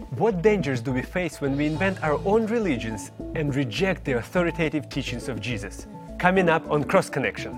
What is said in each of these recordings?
What dangers do we face when we invent our own religions and reject the authoritative teachings of Jesus? Coming up on Cross Connection.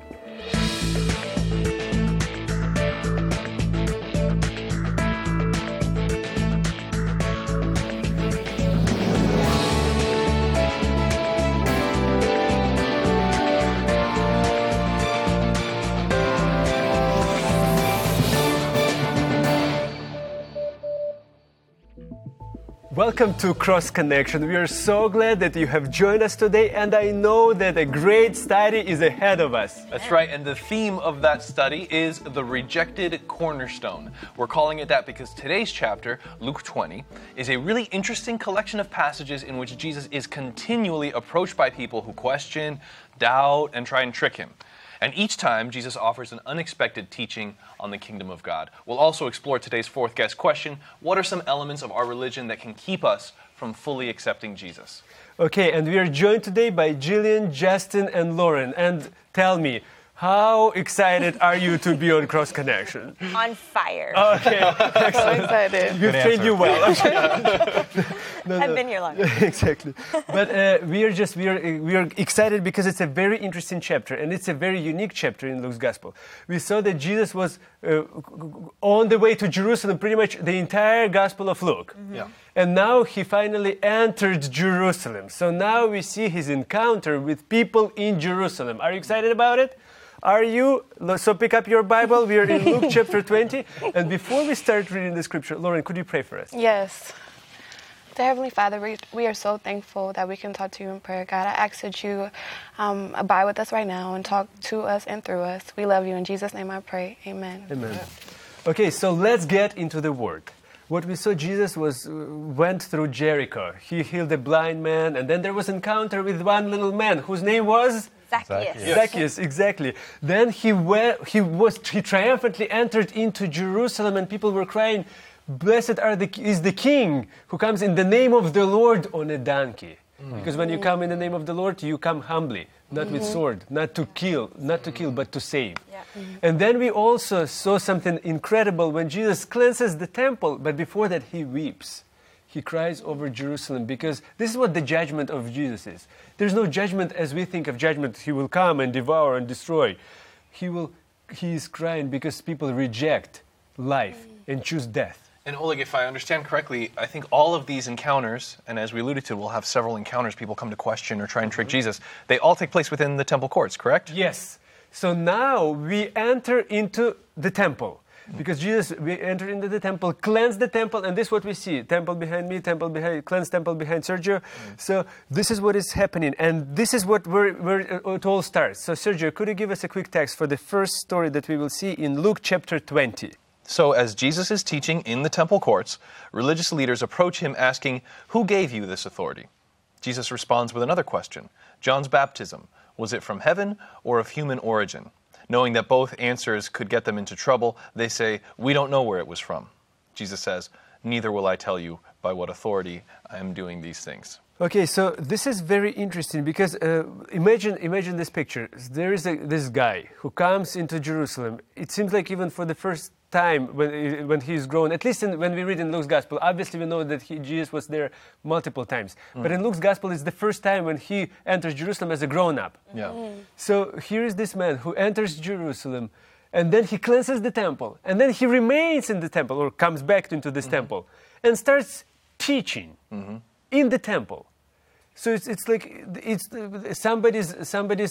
Welcome to Cross Connection. We are so glad that you have joined us today, and I know that a great study is ahead of us. That's right, and the theme of that study is the rejected cornerstone. We're calling it that because today's chapter, Luke 20, is a really interesting collection of passages in which Jesus is continually approached by people who question, doubt, and try and trick him. And each time, Jesus offers an unexpected teaching on the kingdom of God. We'll also explore today's fourth guest question: what are some elements of our religion that can keep us from fully accepting Jesus? Okay, and we are joined today by Jillian, Justin, and Lauren. And tell me, how excited are you to be on Cross Connection? On fire. Okay, So excited. we've trained you well. I've been here longer. Exactly. But we are excited because it's a very interesting chapter, and it's a very unique chapter in Luke's Gospel. We saw that Jesus was on the way to Jerusalem pretty much the entire Gospel of Luke. Mm-hmm. Yeah. And now he finally entered Jerusalem. So now we see his encounter with people in Jerusalem. Are you excited about it? Are you? So pick up your Bible. We are in Luke chapter 20. And before we start reading the scripture, Lauren, could you pray for us? Yes. Dear Heavenly Father, we are so thankful that we can talk to you in prayer. God, I ask that you abide with us right now and talk to us and through us. We love you. In Jesus' name I pray. Amen. Amen. Okay, so let's get into the word. What we saw, Jesus went through Jericho. He healed a blind man, and then there was an encounter with one little man whose name was Zacchaeus. Zacchaeus, exactly. Then he triumphantly entered into Jerusalem, and people were crying, "Blessed is the King who comes in the name of the Lord on a donkey." Because when you come in the name of the Lord, you come humbly, not with sword, not to kill, but to save. Yeah. And then we also saw something incredible when Jesus cleanses the temple, but before that he weeps. He cries over Jerusalem, because this is what the judgment of Jesus is. There's no judgment as we think of judgment. He will come and devour and destroy. He is crying because people reject life and choose death. And Oleg, if I understand correctly, I think all of these encounters, and as we alluded to, we'll have several encounters, people come to question or try and trick Jesus, they all take place within the temple courts, correct? Yes. So now we enter into the temple. Because we enter into the temple, cleanse the temple, and this is what we see. Temple behind me, cleanse temple behind Sergio. So this is what is happening, and this is where it all starts. So Sergio, could you give us a quick text for the first story that we will see in Luke chapter 20? So as Jesus is teaching in the temple courts, religious leaders approach him asking, "Who gave you this authority?" Jesus responds with another question. John's baptism, was it from heaven or of human origin? Knowing that both answers could get them into trouble, they say, "We don't know where it was from." Jesus says, "Neither will I tell you by what authority I am doing these things." Okay, so this is very interesting because imagine this picture. There is this guy who comes into Jerusalem. It seems like even for the first time when he's grown, at least when we read in Luke's Gospel, obviously we know that Jesus was there multiple times. But in Luke's Gospel, it's the first time when he enters Jerusalem as a grown-up. Yeah. So here is this man who enters Jerusalem, and then he cleanses the temple, and then he remains in the temple, or comes back into this temple, and starts teaching in the temple. So it's like somebody's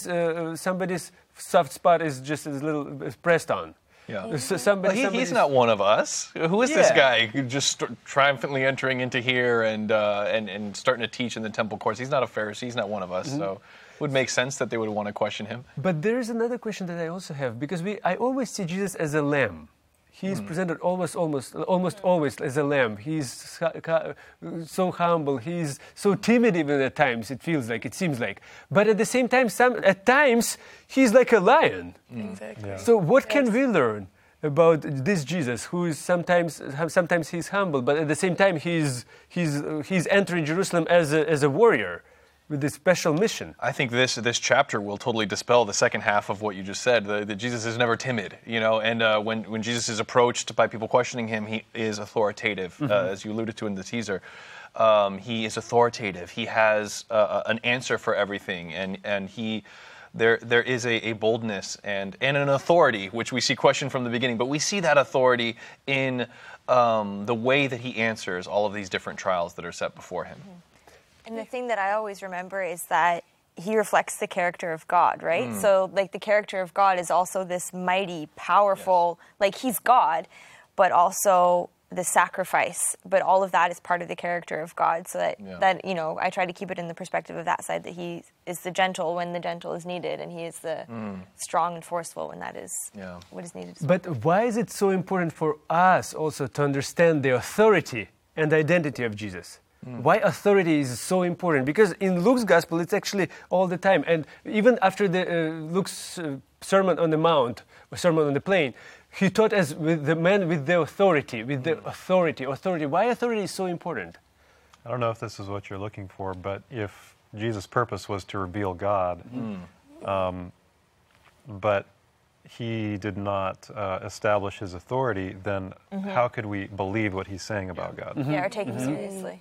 soft spot is just a little pressed on. Yeah. So He's not one of us. Who is this guy just triumphantly entering into here and starting to teach in the temple courts? He's not a Pharisee. He's not one of us. So it would make sense that they would want to question him. But there is another question that I also have, because I always see Jesus as a lamb. He's presented almost always as a lamb. He's so humble. He's so timid even at times, it seems like. But at the same time, at times, he's like a lion. Exactly. Yeah. So what can we learn about this Jesus, who is sometimes he's humble, but at the same time, he's entering Jerusalem as a warrior. with this special mission. I think this chapter will totally dispel the second half of what you just said. That Jesus is never timid, and when Jesus is approached by people questioning him, he is authoritative, as you alluded to in the teaser. He is authoritative. He has an answer for everything, and there is a boldness and an authority, which we see questioned from the beginning. But we see that authority in the way that he answers all of these different trials that are set before him. And the thing that I always remember is that he reflects the character of God, right? So, like, the character of God is also this mighty, powerful, like, he's God, but also the sacrifice. But all of that is part of the character of God. So that I try to keep it in the perspective of that side, that he is the gentle when the gentle is needed, and he is the strong and forceful when that is what is needed. But why is it so important for us also to understand the authority and identity of Jesus? Why authority is so important? Because in Luke's gospel, it's actually all the time. And even after Luke's Sermon on the Mount, or Sermon on the Plain, he taught us with the man with the authority, Authority. Why authority is so important? I don't know if this is what you're looking for, but if Jesus' purpose was to reveal God, but he did not establish his authority, then how could we believe what he's saying about God? Or take him seriously.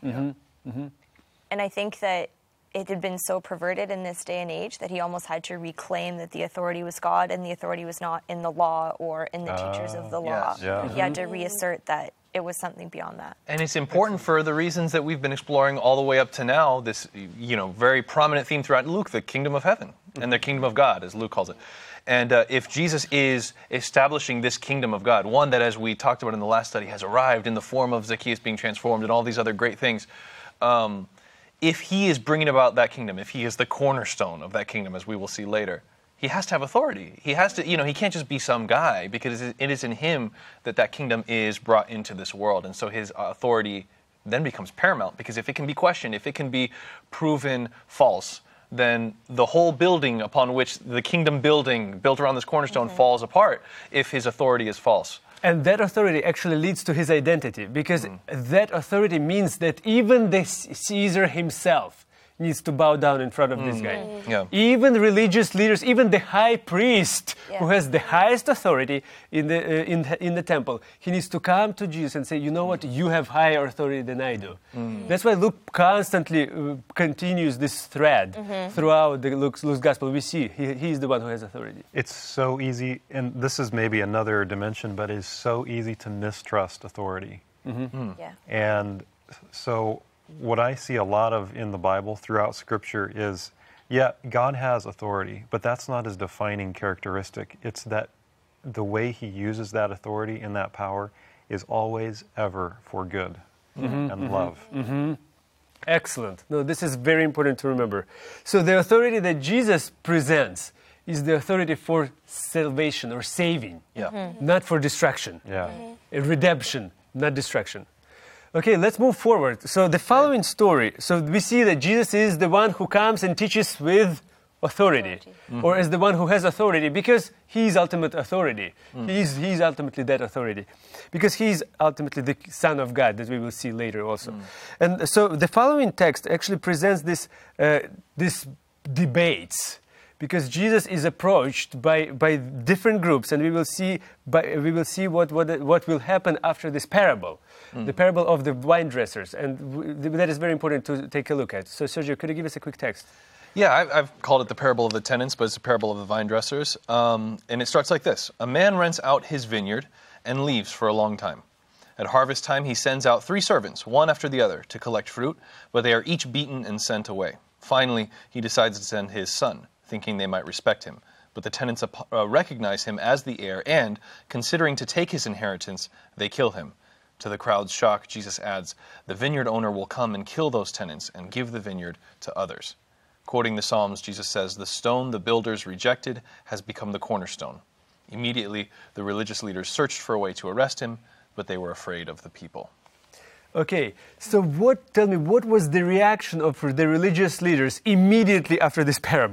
And I think that it had been so perverted in this day and age that he almost had to reclaim that the authority was God and the authority was not in the law or in the teachers of the law. He had to reassert that it was something beyond that. And it's important for the reasons that we've been exploring all the way up to now, this very prominent theme throughout Luke, the kingdom of heaven and the kingdom of God, as Luke calls it. And if Jesus is establishing this kingdom of God, one that, as we talked about in the last study, has arrived in the form of Zacchaeus being transformed and all these other great things, if he is bringing about that kingdom, if he is the cornerstone of that kingdom, as we will see later, he has to have authority. He has to, he can't just be some guy, because it is in him that kingdom is brought into this world. And so his authority then becomes paramount, because if it can be questioned, if it can be proven false, then the whole building upon which the kingdom building built around this cornerstone falls apart if his authority is false. And that authority actually leads to his identity, because that authority means that even the Caesar himself needs to bow down in front of this guy. Even religious leaders, even the high priest, who has the highest authority in the temple, he needs to come to Jesus and say, you know what, you have higher authority than I do. That's why Luke constantly continues this thread throughout Luke's gospel. We see he's the one who has authority. It's so easy, and this is maybe another dimension, but it's so easy to mistrust authority. And so what I see a lot of in the Bible throughout Scripture is, God has authority, but that's not his defining characteristic. It's that the way he uses that authority and that power is always, ever for good and love. Excellent. No, this is very important to remember. So the authority that Jesus presents is the authority for salvation or saving, not for destruction. Redemption, not destruction. Okay, let's move forward. So the following story, so we see that Jesus is the one who comes and teaches with authority. Or as the one who has authority, because he's ultimate authority. He's ultimately that authority. Because he's ultimately the Son of God, that we will see later also. And so the following text actually presents this debates, because Jesus is approached by different groups, and we will see what will happen after this parable, the parable of the vine dressers, and that is very important to take a look at. So, Sergio, could you give us a quick text? Yeah, I've called it the parable of the tenants, but it's the parable of the vine dressers, and it starts like this: a man rents out his vineyard and leaves for a long time. At harvest time, he sends out 3 servants, one after the other, to collect fruit, but they are each beaten and sent away. Finally, he decides to send his son, thinking they might respect him. But the tenants recognize him as the heir, and, considering to take his inheritance, they kill him. To the crowd's shock, Jesus adds, the vineyard owner will come and kill those tenants and give the vineyard to others. Quoting the Psalms, Jesus says, the stone the builders rejected has become the cornerstone. Immediately, the religious leaders searched for a way to arrest him, but they were afraid of the people. Okay, so what was the reaction of the religious leaders immediately after this parable?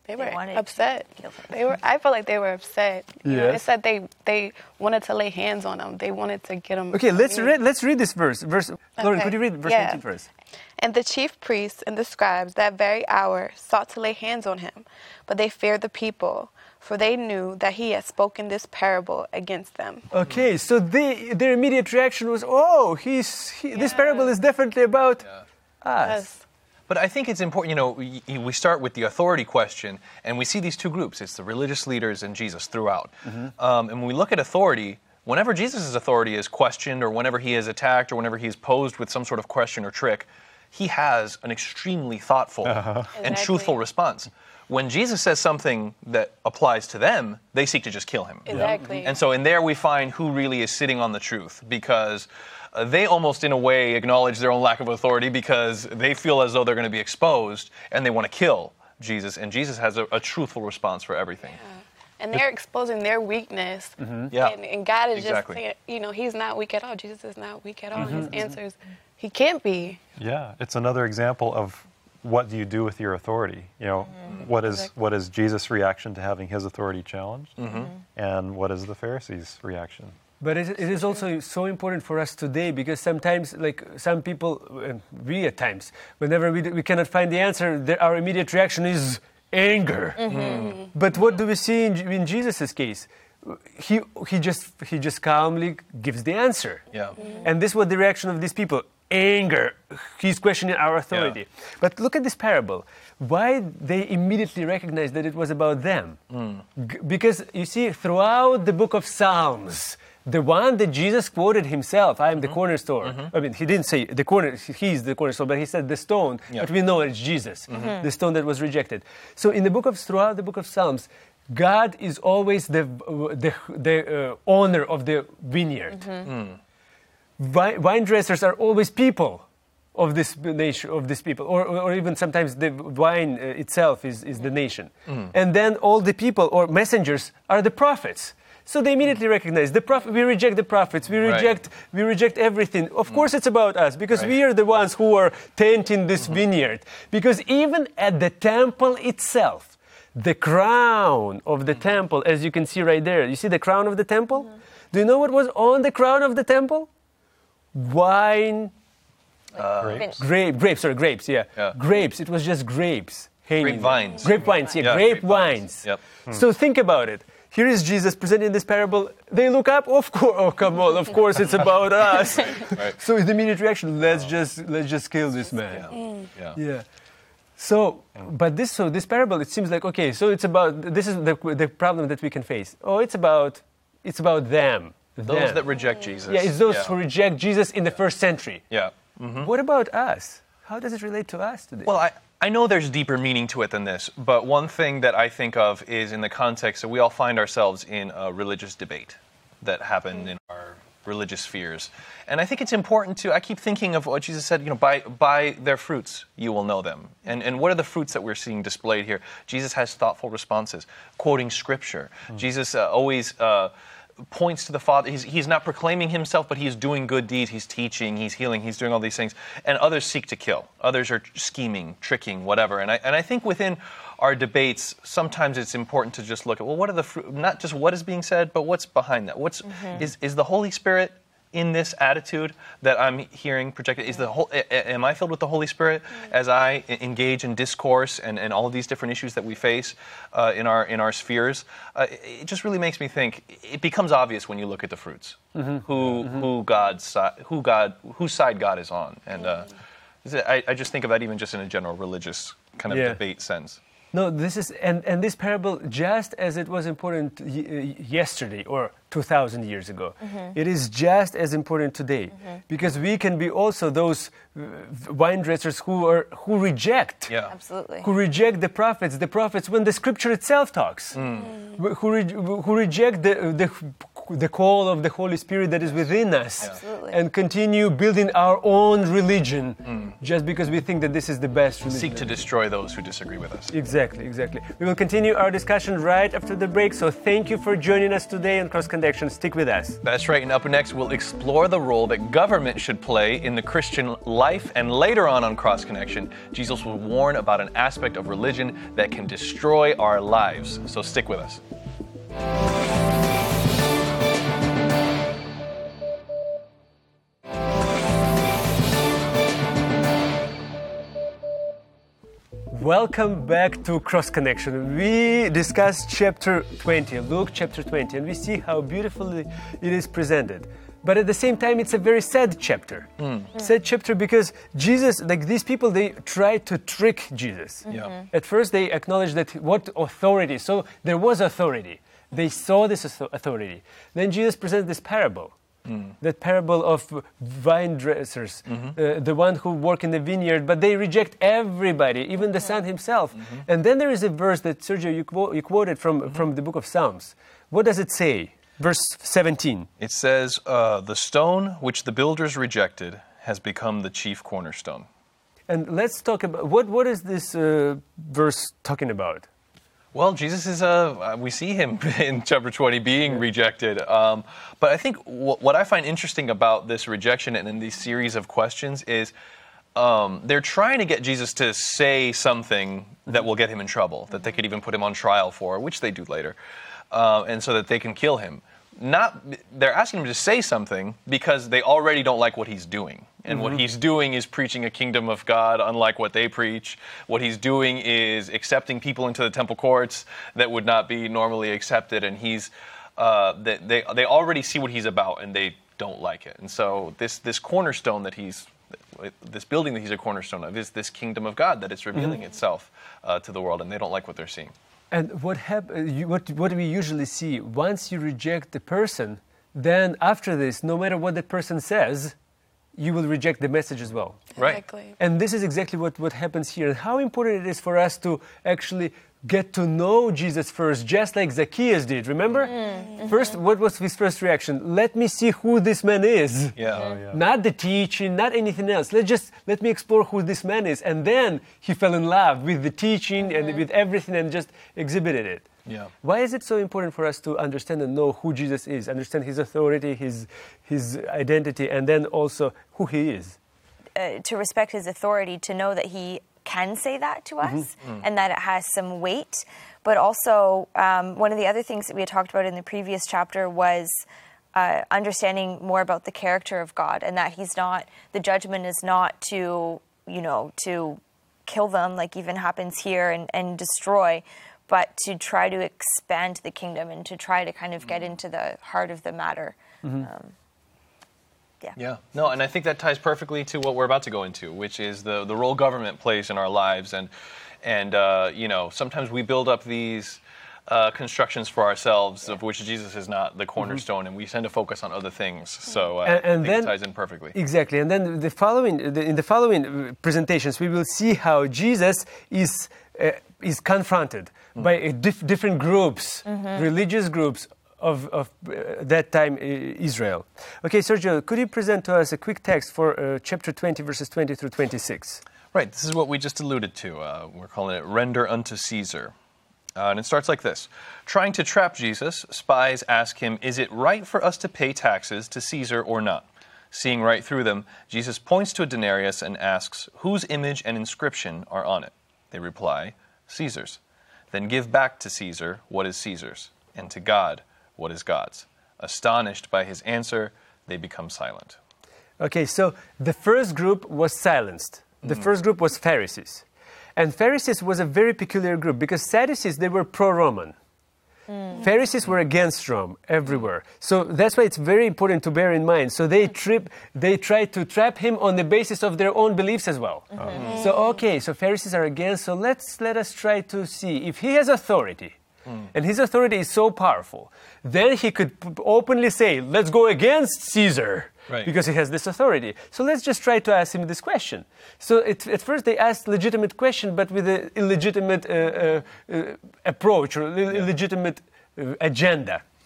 They were wanted upset. to kill him. I felt like they were upset. You know, Yes. it said they wanted to lay hands on him. They wanted to get him. Okay, let's read this verse. Lauren, Okay. could you read verse Yeah. 19 first? And the chief priests and the scribes that very hour sought to lay hands on him, but they feared the people, for they knew that he had spoken this parable against them. Okay, so their immediate reaction was, oh, this parable is definitely about us. Yes. But I think it's important, we start with the authority question, and we see these two groups. It's the religious leaders and Jesus throughout. And when we look at authority, whenever Jesus' authority is questioned, or whenever he is attacked, or whenever he is posed with some sort of question or trick, he has an extremely thoughtful and Exactly. truthful response. When Jesus says something that applies to them, they seek to just kill him. Exactly. And so in there we find who really is sitting on the truth, because they almost in a way acknowledge their own lack of authority because they feel as though they're going to be exposed and they want to kill Jesus. And Jesus has a truthful response for everything. And they're exposing their weakness. Yeah. And God is Exactly. just saying, he's not weak at all. Jesus is not weak at all. His answers, he can't be. Yeah, it's another example of what do you do with your authority? What is Jesus' reaction to having his authority challenged? And what is the Pharisees' reaction? But it is also so important for us today, because sometimes, like some people, and we at times, whenever we cannot find the answer, our immediate reaction is anger. But what do we see in Jesus' case? He just calmly gives the answer. Yeah. And this was the reaction of these people. Anger. He's questioning our authority. But look at this parable. Why they immediately recognized that it was about them? Because you see, throughout the book of Psalms, the one that Jesus quoted himself, I am the cornerstone. I mean, he didn't say he's the cornerstone, but he said the stone, but we know it's Jesus, the stone that was rejected. So throughout the book of Psalms, God is always the owner of the vineyard. Wine dressers are always people of this nation, of these people, or even sometimes the wine itself is the nation. And then all the people or messengers are the prophets. So they immediately recognize the prophet. We reject the prophets. We reject everything. Of course, it's about us, because we are the ones who are tending this vineyard. Because even at the temple itself, the crown of the temple, as you can see right there, you see the crown of the temple? Do you know what was on the crown of the temple? Wine. Grapes, yeah. Grapes. It was just grapes. Grapevines. Grapevines, yeah, grapevines. Yep. So think about it. Here is Jesus presenting this parable. They look up, of course, oh come on, of course it's about us. So the immediate reaction, let's just kill this man. Yeah. So, but this parable, it seems like, okay, so it's about, this is the problem that we can face. Oh, it's about them. Those that reject Jesus. Yeah, it's those who reject Jesus in the first century. Yeah. What about us? How does it relate to us today? Well, I know there's deeper meaning to it than this, but one thing that I think of is in the context that we all find ourselves in a religious debate that happened in our religious spheres. And I think it's important I keep thinking of what Jesus said, by their fruits you will know them. And what are the fruits that we're seeing displayed here? Jesus has thoughtful responses, quoting scripture. Jesus always points to the Father. He's not proclaiming himself, but he's doing good deeds. He's teaching, he's healing, he's doing all these things. And others seek to kill. Others are scheming, tricking, whatever. And I think within our debates, sometimes it's important to just look at, well, what are the fruit, not just what is being said, but what's behind that? Is the Holy Spirit in this attitude that I'm hearing projected? Am I filled with the Holy Spirit as I engage in discourse and all of these different issues that we face in our spheres? It just really makes me think. It becomes obvious when you look at the fruits whose side God is on, and I just think of that even just in a general religious kind of debate sense. No, this is and this parable, just as it was important yesterday or 2,000 years ago, it is just as important today, because we can be also those wine dressers who reject, Absolutely, who reject the prophets when the Scripture itself talks, who reject the the call of the Holy Spirit that is within us, Absolutely. and continue building our own religion just because we think that this is the best religion. Seek to destroy those who disagree with us. Exactly, exactly. We will continue our discussion right after the break, so thank you for joining us today on Cross Connection. Stick with us. That's right, and up next we'll explore the role that government should play in the Christian life, and later on Cross Connection, Jesus will warn about an aspect of religion that can destroy our lives. So stick with us. Welcome back to Cross Connection. We discussed chapter 20, Luke chapter 20, and we see how beautifully it is presented. But at the same time, it's a very sad chapter. Sad chapter because Jesus, like these people, they tried to trick Jesus. Yeah. At first, they acknowledged that what authority, so there was authority. They saw this authority. Then Jesus presented this parable. That parable of vine dressers, the one who work in the vineyard, but they reject everybody, even the son himself. And then there is a verse that, Sergio, you quoted from the book of Psalms. What does it say? Verse 17. It says, the stone which the builders rejected has become the chief cornerstone. And let's talk about, what is this verse talking about? Well, Jesus is we see him in chapter 20 being rejected. But I think what I find interesting about this rejection and in these series of questions is they're trying to get Jesus to say something that will get him in trouble, that they could even put him on trial for, which they do later, and so that they can kill him. They're asking him to say something because they already don't like what he's doing. And what he's doing is preaching a kingdom of God, unlike what they preach. What he's doing is accepting people into the temple courts that would not be normally accepted. And they already see what he's about, and they don't like it. And so this cornerstone this building that he's a cornerstone of is this kingdom of God that it's revealing itself to the world, and they don't like what they're seeing. And what do we usually see? Once you reject the person, then after this, no matter what the person says, you will reject the message as well. Right. Exactly. And this is exactly what happens here. And how important it is for us to actually get to know Jesus first, just like Zacchaeus did. Remember? First, what was his first reaction? Let me see who this man is. Yeah. Oh, yeah. Not the teaching, not anything else. Let me explore who this man is. And then he fell in love with the teaching and with everything and just exhibited it. Yeah. Why is it so important for us to understand and know who Jesus is, understand his authority, his identity, and then also who he is? To respect his authority, to know that he can say that to us and that it has some weight. But also, one of the other things that we had talked about in the previous chapter was understanding more about the character of God, and that the judgment is not to kill them like even happens here and destroy, but to try to expand the kingdom and to try to kind of get into the heart of the matter. Yeah. No, and I think that ties perfectly to what we're about to go into, which is the role government plays in our lives. And sometimes we build up these constructions for ourselves, of which Jesus is not the cornerstone, and we tend to focus on other things. So I think it ties in perfectly. Exactly. And then in the following presentations, we will see how Jesus is confronted by different groups, religious groups of that time Israel. Okay, Sergio, could you present to us a quick text for chapter 20, verses 20 through 26? Right, this is what we just alluded to. We're calling it Render Unto Caesar. And it starts like this. Trying to trap Jesus, spies ask him, "Is it right for us to pay taxes to Caesar or not?" Seeing right through them, Jesus points to a denarius and asks, "Whose image and inscription are on it?" They reply, "Caesar's." "Then give back to Caesar what is Caesar's, and to God what is God's." Astonished by his answer, they become silent. Okay, so the first group was silenced. The first group was Pharisees. And Pharisees was a very peculiar group because Sadducees, they were pro-Roman. Pharisees were against Rome everywhere. So that's why it's very important to bear in mind. So they tried to trap him on the basis of their own beliefs as well. So Pharisees are against, so let us try to see if he has authority. And his authority is so powerful, then he could openly say, let's go against Caesar, because he has this authority. So let's just try to ask him this question. So at first they asked legitimate question, but with an illegitimate approach or illegitimate agenda.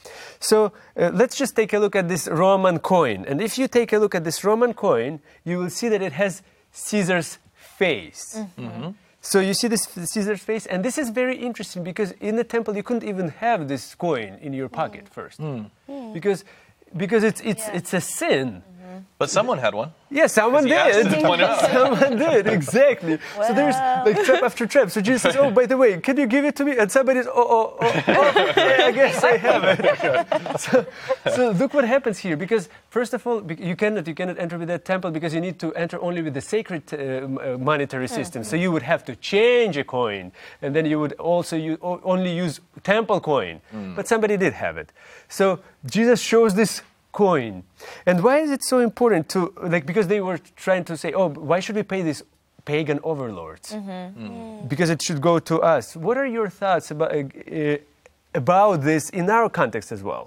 So let's just take a look at this Roman coin. And if you take a look at this Roman coin, you will see that it has Caesar's face. So you see this Caesar's face, and this is very interesting because in the temple you couldn't even have this coin in your pocket first, because it's a sin. But someone had one. Yeah, someone He asked did. us to point it out. Someone did, exactly. So there's like trap after trap. So Jesus says, "Oh, by the way, can you give it to me?" And somebody's, yeah, I guess I have it. So look what happens here. Because first of all, you cannot enter with that temple because you need to enter only with the sacred monetary system. So you would have to change a coin, and then you would also only use temple coin. But somebody did have it. So Jesus shows this coin. And why is it so important to, because they were trying to say, oh, why should we pay these pagan overlords? Because it should go to us. What are your thoughts about this in our context as well?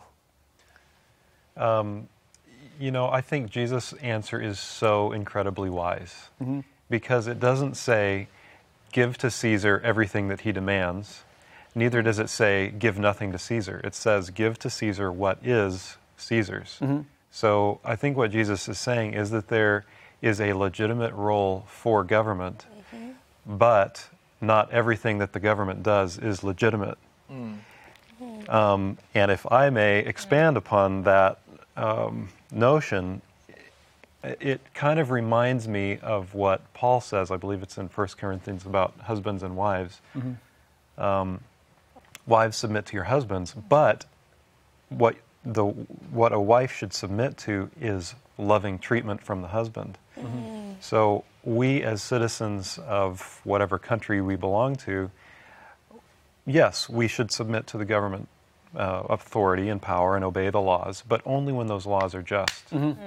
I think Jesus' answer is so incredibly wise because it doesn't say, give to Caesar everything that he demands. Neither does it say, give nothing to Caesar. It says, give to Caesar what is Caesar's. So I think what Jesus is saying is that there is a legitimate role for government, but not everything that the government does is legitimate. And if I may expand upon that notion, it kind of reminds me of what Paul says, I believe it's in 1 Corinthians about husbands and wives. Wives, submit to your husbands, but what a wife should submit to is loving treatment from the husband. So we as citizens of whatever country we belong to, yes, we should submit to the government authority and power and obey the laws, but only when those laws are just.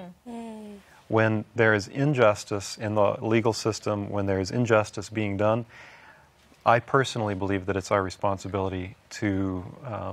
When there is injustice in the legal system, when there is injustice being done, I personally believe that it's our responsibility to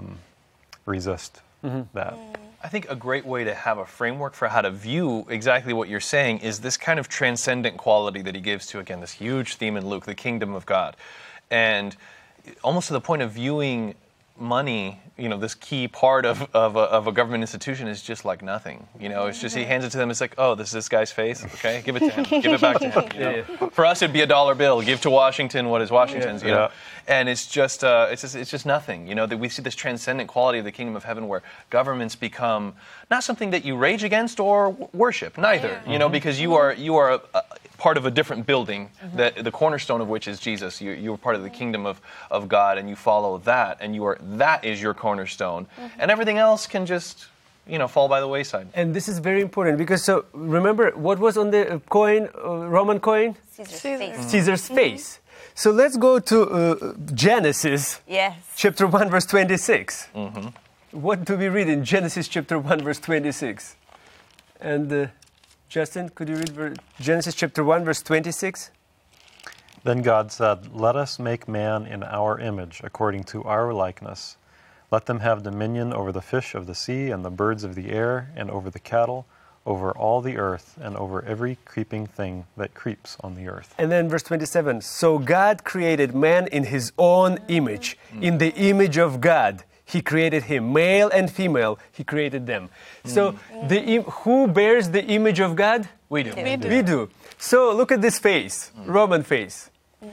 resist that. I think a great way to have a framework for how to view exactly what you're saying is this kind of transcendent quality that he gives to, again, this huge theme in Luke, the kingdom of God. And almost to the point of viewing money, this key part of a government institution is just like nothing. It's just he hands it to them. It's like, oh, this is this guy's face. Okay, give it to him. Give it back to him. For us, it'd be a dollar bill. Give to Washington what is Washington's. You know, and it's just nothing. That we see this transcendent quality of the kingdom of heaven, where governments become not something that you rage against or worship. Neither. Because you are part of a different building, that the cornerstone of which is Jesus. You are part of the kingdom of God, and you follow that, and that is your cornerstone, and everything else can just fall by the wayside. And this is very important because remember what was on the coin, Roman coin? Caesar's face. So let's go to Genesis, chapter 1, verse 26. What do we read in Genesis chapter 1, verse 26? And Justin, could you read Genesis chapter 1, verse 26? Then God said, let us make man in our image, according to our likeness. Let them have dominion over the fish of the sea and the birds of the air and over the cattle, over all the earth and over every creeping thing that creeps on the earth. And then verse 27, so God created man in his own image. In the image of God, he created him. Male and female, he created them. So who bears the image of God? We do. We do. So look at this face, Roman face.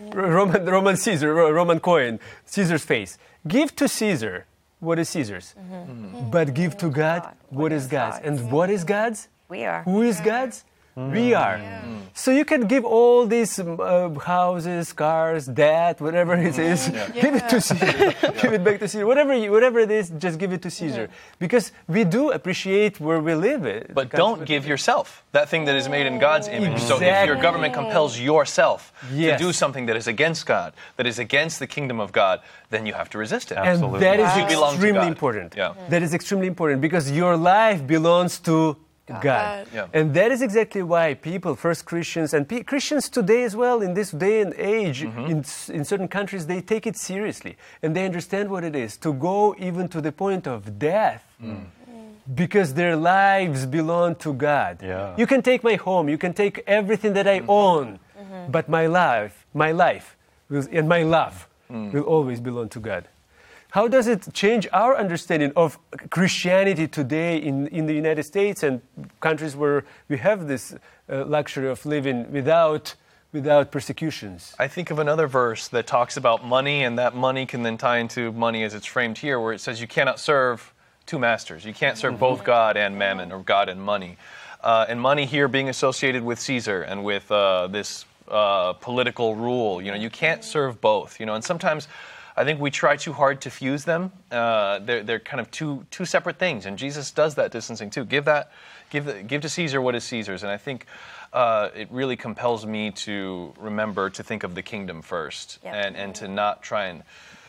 Roman Caesar, Roman coin, Caesar's face. Give to Caesar what is Caesar's, but give to God what is God's. And what is God's? We are. Who is God's? We are. So you can give all these houses, cars, debt, whatever it is, give it to Caesar. Give it back to Caesar. Whatever it is, just give it to Caesar. Because we do appreciate where we live. But don't give yourself that thing that is made in God's image. So if your government compels yourself to do something that is against God, that is against the kingdom of God, then you have to resist it. Absolutely. And that is extremely important. That is extremely important because your life belongs to God. And that is exactly why people, first Christians, and Christians today as well, in this day and age, in certain countries, they take it seriously. And they understand what it is to go even to the point of death. Because their lives belong to God. You can take my home, you can take everything that I own, but my life and my love will always belong to God. how does it change our understanding of Christianity today in the United States and countries where we have this luxury of living without persecutions? I think of another verse that talks about money, and that money can then tie into money as it's framed here, where it says you cannot serve two masters. You can't serve both God and mammon, or God and money. And money here being associated with Caesar and with this political rule. You can't serve both. And sometimes I think we try too hard to fuse them. They're kind of two separate things, and Jesus does that distancing too. Give to Caesar what is Caesar's, and I think it really compels me to remember to think of the kingdom first, and to not try and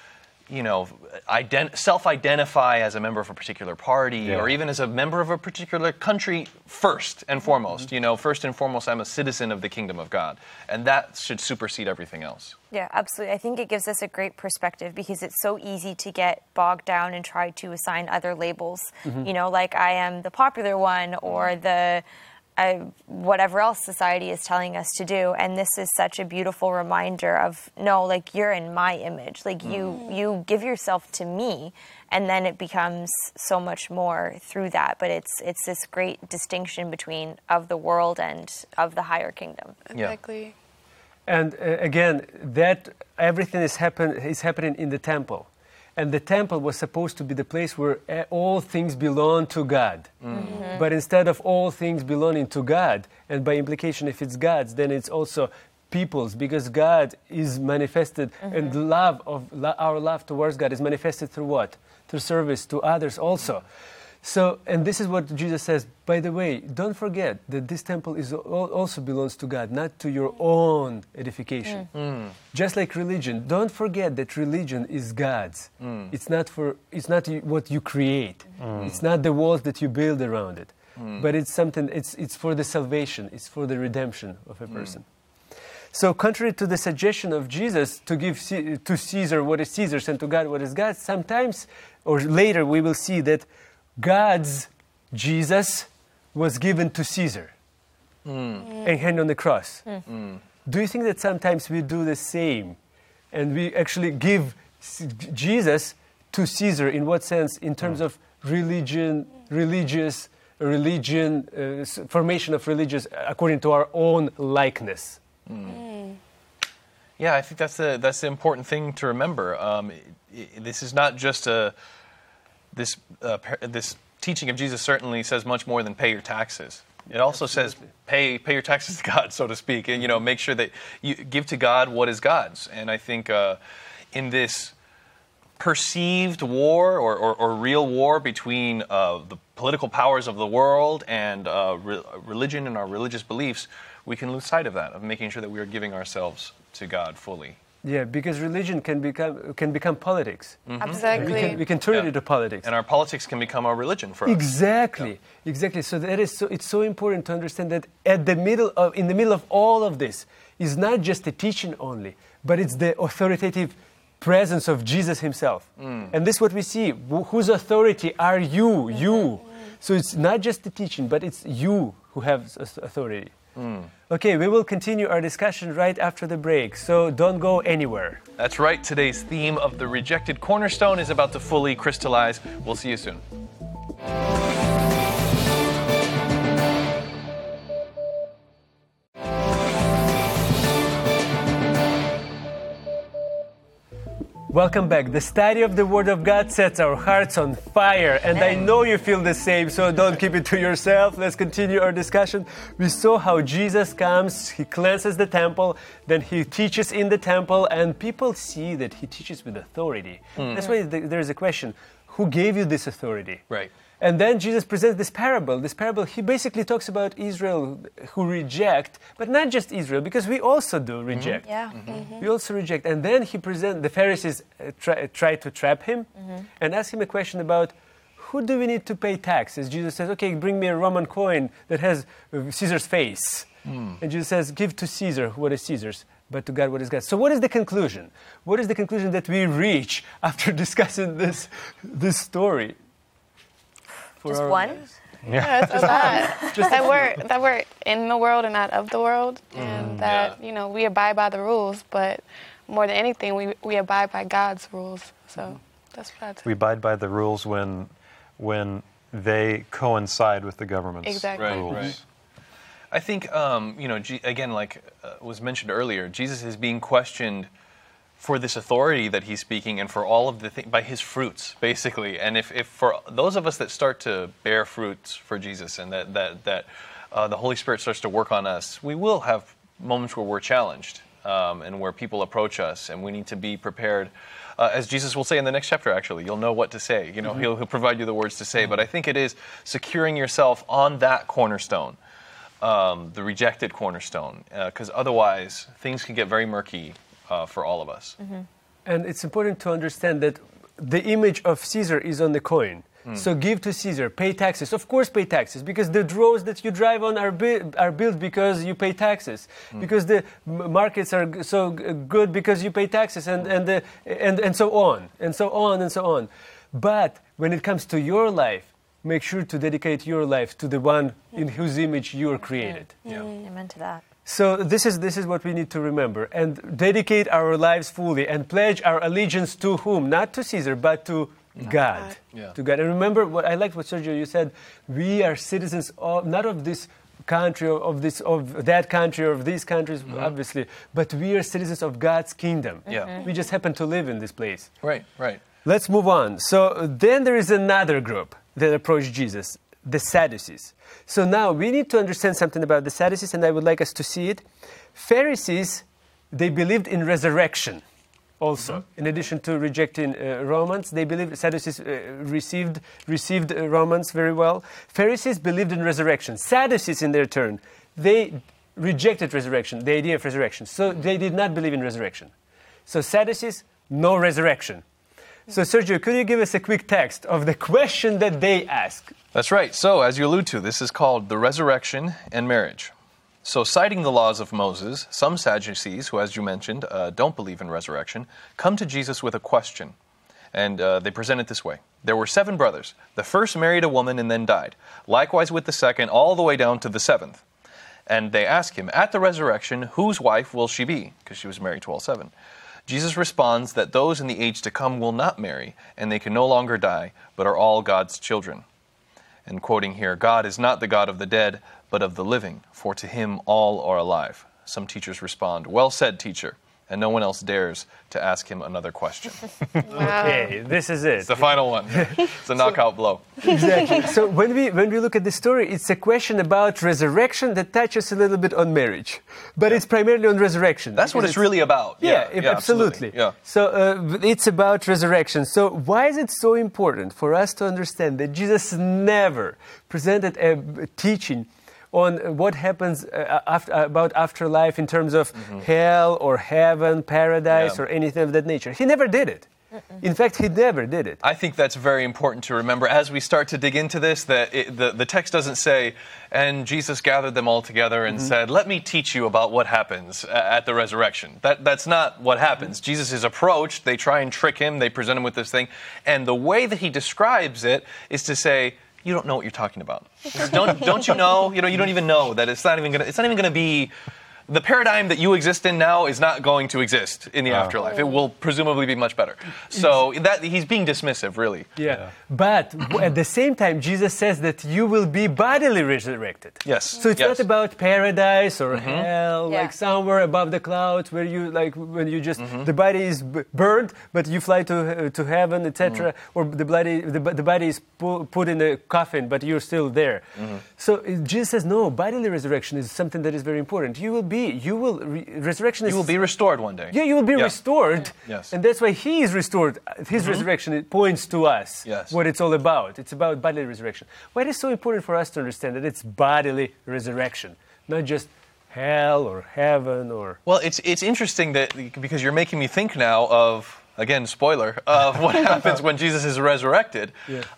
self-identify as a member of a particular party or even as a member of a particular country first and foremost. First and foremost, I'm a citizen of the kingdom of God, and that should supersede everything else. Yeah, absolutely. I think it gives us a great perspective because it's so easy to get bogged down and try to assign other labels, like I am the popular one or the whatever else society is telling us to do. And this is such a beautiful reminder of, no, like, you're in my image. Like, you give yourself to me, and then it becomes so much more through that. But it's this great distinction between of the world and of the higher kingdom. Exactly. And again, that everything is happening in the temple. And the temple was supposed to be the place where all things belong to God. Mm-hmm. But instead of all things belonging to God, and by implication, if it's God's, then it's also people's, because God is manifested, and our love towards God is manifested through what? Through service to others also. So, and this is what Jesus says, by the way, don't forget that this temple also belongs to God, not to your own edification. Just like religion, don't forget that religion is God's. It's not what you create. It's not the walls that you build around it. But it's something, it's for the salvation, it's for the redemption of a person. So contrary to the suggestion of Jesus to give to Caesar what is Caesar's and to God what is God's, sometimes or later we will see that God's Jesus was given to Caesar and hanged on the cross. Do you think that sometimes we do the same and we actually give Jesus to Caesar? In what sense? In terms of religion, formation of religious according to our own likeness. Yeah, I think that's the important thing to remember. This is not just this teaching of Jesus certainly says much more than pay your taxes. It also says pay your taxes to God, so to speak, and make sure that you give to God what is God's. And I think in this perceived war or real war between the political powers of the world and religion and our religious beliefs, we can lose sight of that, of making sure that we are giving ourselves to God fully. Yeah, because religion can become politics. Exactly. We can turn it into politics, and our politics can become our religion for us. Exactly. So it's so important to understand that in the middle of all of this is not just a teaching only, but it's the authoritative presence of Jesus Himself. And this is what we see. Whose authority are you? You. So it's not just the teaching, but it's you who have authority. Okay, we will continue our discussion right after the break, so don't go anywhere. That's right. Today's theme of the rejected cornerstone is about to fully crystallize. We'll see you soon. Welcome back. The study of the Word of God sets our hearts on fire, and I know you feel the same, so don't keep it to yourself. Let's continue our discussion. We saw how Jesus comes, He cleanses the temple, then He teaches in the temple, and people see that He teaches with authority. That's why there's a question, who gave you this authority? Right. And then Jesus presents this parable. He basically talks about Israel who reject, but not just Israel, because we also do reject. We also reject. And then the Pharisees try to trap Him and ask Him a question about who do we need to pay taxes? Jesus says, okay, bring me a Roman coin that has Caesar's face. And Jesus says, give to Caesar what is Caesar's, but to God what is God's. So what is the conclusion? What is the conclusion that we reach after discussing this story? Just one? Yeah, it's a lot. that we're in the world and not of the world, and that we abide by the rules, but more than anything, we abide by God's rules. So That's what I'd say. We abide by the rules when they coincide with the government's Exactly. rules. Right. I think, again, like was mentioned earlier, Jesus is being questioned for this authority that he's speaking and for all of the by his fruits, basically. And if for those of us that start to bear fruits for Jesus and that the Holy Spirit starts to work on us, we will have moments where we're challenged and where people approach us, and we need to be prepared. As Jesus will say in the next chapter, actually, you'll know what to say. You know, he'll provide you the words to say. But I think it is securing yourself on that cornerstone, the rejected cornerstone, because otherwise things can get very murky for all of us. And it's important to understand that the image of Caesar is on the coin. So give to Caesar, pay taxes. Of course pay taxes, because the roads that you drive on are built because you pay taxes. Because the markets are so good because you pay taxes, and so on, and so on, and so on. But when it comes to your life, make sure to dedicate your life to the one in whose image you are created. Amen to that. So this is what we need to remember, and dedicate our lives fully and pledge our allegiance to whom? Not to Caesar, but to God. Yeah. To God. And remember, what I liked what Sergio you said. We are citizens of not of this country, of that country, or of these countries, obviously, but we are citizens of God's kingdom. Yeah. We just happen to live in this place. Right. Let's move on. So then there is another group that approached Jesus, the Sadducees. So now we need to understand something about the Sadducees, and I would like us to see it. Pharisees, they believed in resurrection also. In addition to rejecting Romans, they believed Sadducees received Romans very well. Pharisees believed in resurrection. Sadducees, in their turn, they rejected resurrection, the idea of resurrection. So they did not believe in resurrection. So Sadducees, no resurrection. So Sergio, could you give us a quick text of the question that they ask? That's right. So, as you allude to, this is called the resurrection and marriage. So, citing the laws of Moses, some Sadducees, who, as you mentioned, don't believe in resurrection, come to Jesus with a question. And they present it this way. There were 7 brothers. The first married a woman and then died. Likewise with the second, all the way down to the 7th. And they ask him, at the resurrection, whose wife will she be? Because she was married to all 7. Jesus responds that those in the age to come will not marry, and they can no longer die, but are all God's children. And quoting here, God is not the God of the dead, but of the living, for to him all are alive. Some teachers respond, well said, teacher, and no one else dares to ask him another question. Okay, this is it. It's the final one. It's a knockout blow. Exactly. So when we look at the story, it's a question about resurrection that touches a little bit on marriage, but it's primarily on resurrection. That's what it's really about. Yeah, absolutely. Yeah. So it's about resurrection. So why is it so important for us to understand that Jesus never presented a teaching on what happens about afterlife in terms of hell or heaven, paradise, or anything of that nature? He never did it. In fact, he never did it. I think that's very important to remember as we start to dig into this, that the text doesn't say, and Jesus gathered them all together and said, let me teach you about what happens at the resurrection. That's not what happens. Jesus is approached, they try and trick him, they present him with this thing, and the way that he describes it is to say, you don't know what you're talking about. Don't you know? You don't even know that it's not even gonna be. The paradigm that you exist in now is not going to exist in the afterlife. It will presumably be much better. So that he's being dismissive, really. Yeah. But at the same time, Jesus says that you will be bodily resurrected. Yes. So it's not about paradise or hell, Yeah. like somewhere above the clouds where you, like, when you just, the body is burned, but you fly to heaven, etc. Or the body is put in a coffin, but you're still there. So Jesus says, no, bodily resurrection is something that is very important. Resurrection is... You will be restored one day. Yeah, you will be restored. Yes. And that's why he is restored. His resurrection, it points to us what it's all about. It's about bodily resurrection. Why it is so important for us to understand that it's bodily resurrection, not just hell or heaven or... Well, it's interesting that, because you're making me think now of, again, spoiler, of what happens when Jesus is resurrected.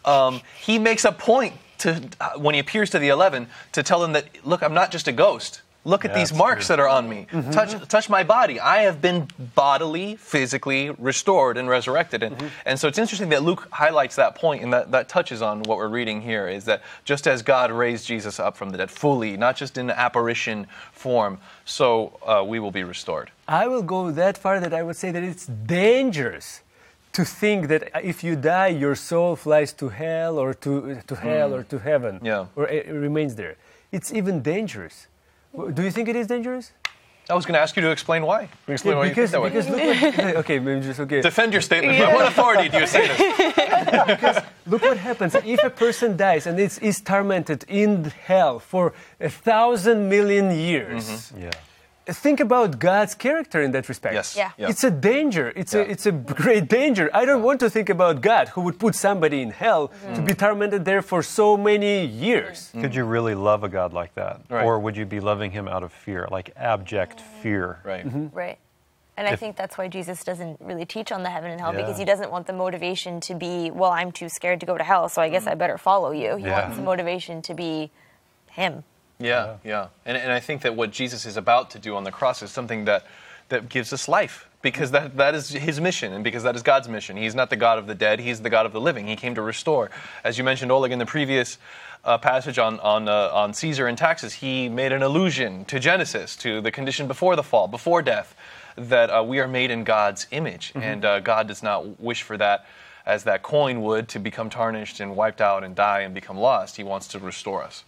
He makes a point to, when he appears to the 11, to tell them that, look, I'm not just a ghost. Look at these marks that are on me. Touch my body. I have been bodily, physically restored and resurrected. And so it's interesting that Luke highlights that point, and that touches on what we're reading here, is that just as God raised Jesus up from the dead fully, not just in apparition form, so we will be restored. I will go that far that I would say that it's dangerous to think that if you die, your soul flies to hell or to hell or to heaven, or it remains there. It's even dangerous. Do you think it is dangerous? I was going to ask you to explain why. Explain why you think that way. Because okay, maybe just okay. Defend your statement. By what authority do you say this? Because look what happens if a person dies and is tormented in hell for 1,000 million years. Think about God's character in that respect. Yes. Yeah. It's a danger. It's a great danger. I don't want to think about God who would put somebody in hell to be tormented there for so many years. Could you really love a God like that? Right. Or would you be loving him out of fear, like abject fear? Right. Right. And I think that's why Jesus doesn't really teach on the heaven and hell, because he doesn't want the motivation to be, well, I'm too scared to go to hell, so I guess I better follow you. He wants the motivation to be him. Yeah. And I think that what Jesus is about to do on the cross is something that gives us life, because that is his mission, and because that is God's mission. He's not the God of the dead, he's the God of the living. He came to restore. As you mentioned, Oleg, in the previous passage on Caesar and taxes, he made an allusion to Genesis, to the condition before the fall, before death, that we are made in God's image, and God does not wish for that, as that coin would, to become tarnished and wiped out and die and become lost. He wants to restore us.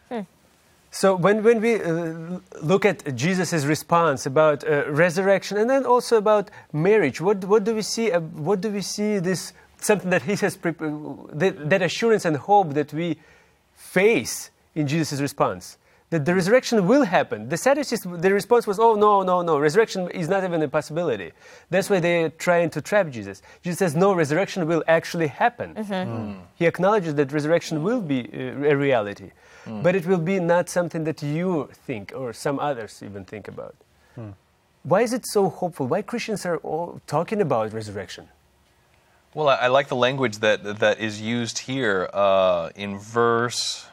So when we look at Jesus' response about resurrection, and then also about marriage, what do we see? What do we see? This something that he has that assurance and hope that we face in Jesus' response, that the resurrection will happen. The Sadducees, the response was, "Oh no, resurrection is not even a possibility." That's why they're trying to trap Jesus. Jesus says, "No, resurrection will actually happen." He acknowledges that resurrection will be a reality. But it will be not something that you think or some others even think about. Why is it so hopeful? Why Christians are all talking about resurrection? Well, I like the language that is used here in verse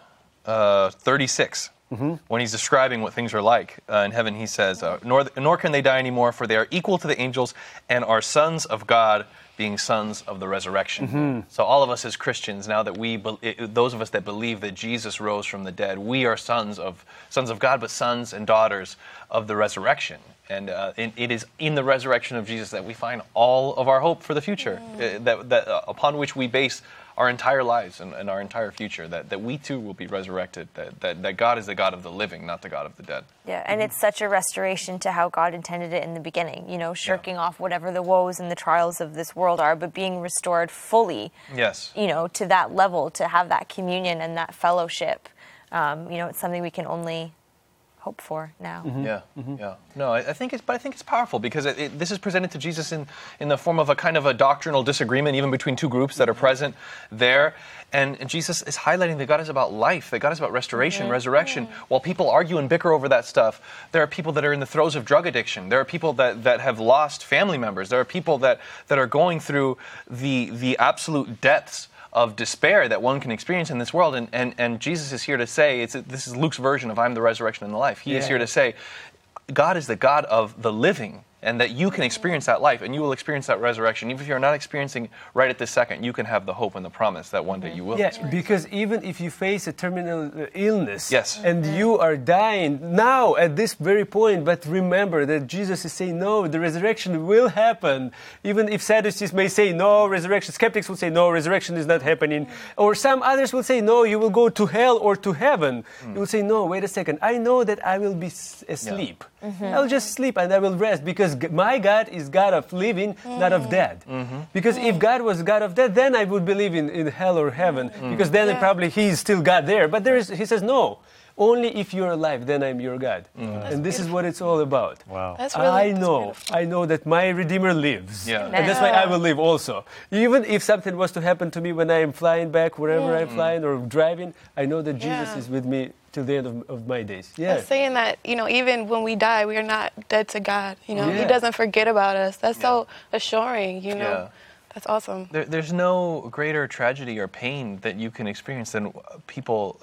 36. When he's describing what things are like in heaven, he says, nor can they die anymore, for they are equal to the angels and are sons of God, being sons of the resurrection. So all of us as Christians, now that those of us that believe that Jesus rose from the dead, we are sons of God, but sons and daughters of the resurrection. And it is in the resurrection of Jesus that we find all of our hope for the future, that upon which we base our entire lives and our entire future, that we too will be resurrected, that God is the God of the living, not the God of the dead. Yeah, and it's such a restoration to how God intended it in the beginning, shirking off whatever the woes and the trials of this world are, but being restored fully, to that level, to have that communion and that fellowship. It's something we can only hope for now. No, I think it's powerful, because this is presented to Jesus in the form of a kind of a doctrinal disagreement, even between two groups that are present there. And Jesus is highlighting that God is about life, that God is about restoration, resurrection. While people argue and bicker over that stuff, there are people that are in the throes of drug addiction. There are people that have lost family members. There are people that are going through the absolute depths of despair that one can experience in this world. And Jesus is here to say, this is Luke's version of I'm the resurrection and the life. He is here to say, God is the God of the living, and that you can experience that life, and you will experience that resurrection. Even if you're not experiencing right at this second, you can have the hope and the promise that one day you will experience. Because even if you face a terminal illness, Yes. and you are dying now at this very point, but remember that Jesus is saying, no, the resurrection will happen. Even if Sadducees may say, no, resurrection, skeptics will say, no, resurrection is not happening. Or some others will say, no, you will go to hell or to heaven. You will say, no, wait a second, I know that I will be asleep. I'll just sleep and I will rest, because my God is God of living, not of dead. Because if God was God of dead, then I would believe in hell or heaven, because then probably He's still God there. But He says, no, only if you're alive, then I'm your God. And this is what it's all about. Wow. That's really, I know that my Redeemer lives. Yeah. And that's why I will live also. Even if something was to happen to me when I am flying back, wherever I'm flying or driving, I know that Jesus is with me till the end of my days. Yeah. That's saying that, even when we die, we are not dead to God. He doesn't forget about us. That's so assuring, Yeah. That's awesome. There's no greater tragedy or pain that you can experience than people,